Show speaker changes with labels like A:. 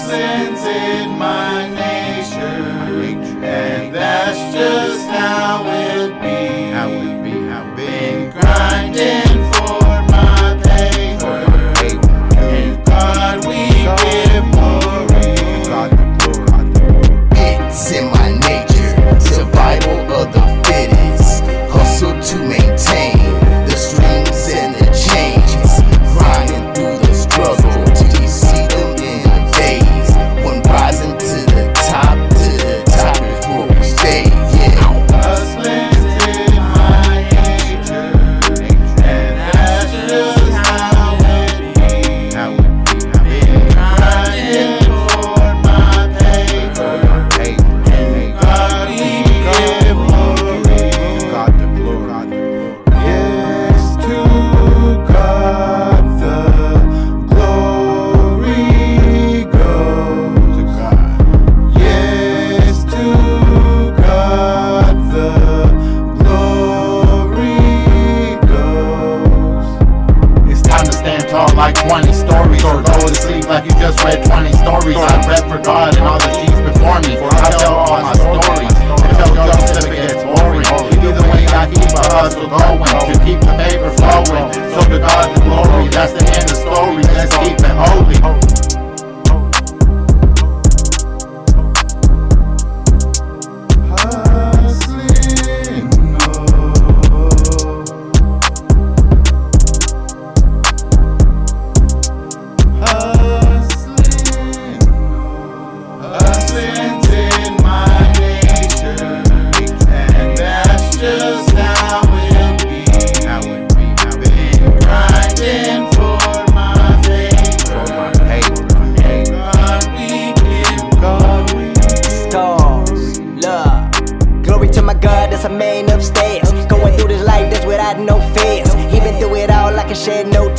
A: Hustling's in my nature, and that's just how it be. Been grinding for my paper, and God we give glory.
B: It's in my nature, survival of the fittest. Hustle to maintain the strings and the chains, grinding through the struggle till you see them in the days. When rising to the top is where we stay. Yeah.
A: Hustling's in my nature, and that's just how it be. Been grinding for my paper, and God we give glory. Yes, to God the glory goes. Yes, to God the glory goes. It's time to stand tall like 20 stories, or go to sleep like you just read 20 stories. I rep for God and all the G's before me. I tell all my stories until Joseph it gets boring. Either way, I keep a hustle going to keep the paper flowing. So to God the glory, that's the end of the story. Let's keep it holy. Hustling, Hustling's in my nature, and that's just how it be. Been grinding for my paper, and God we give glory.
C: Stars, love, glory to my God, that's a man upstairs. Going through this life that's without no fears. He been through it all, I can shed no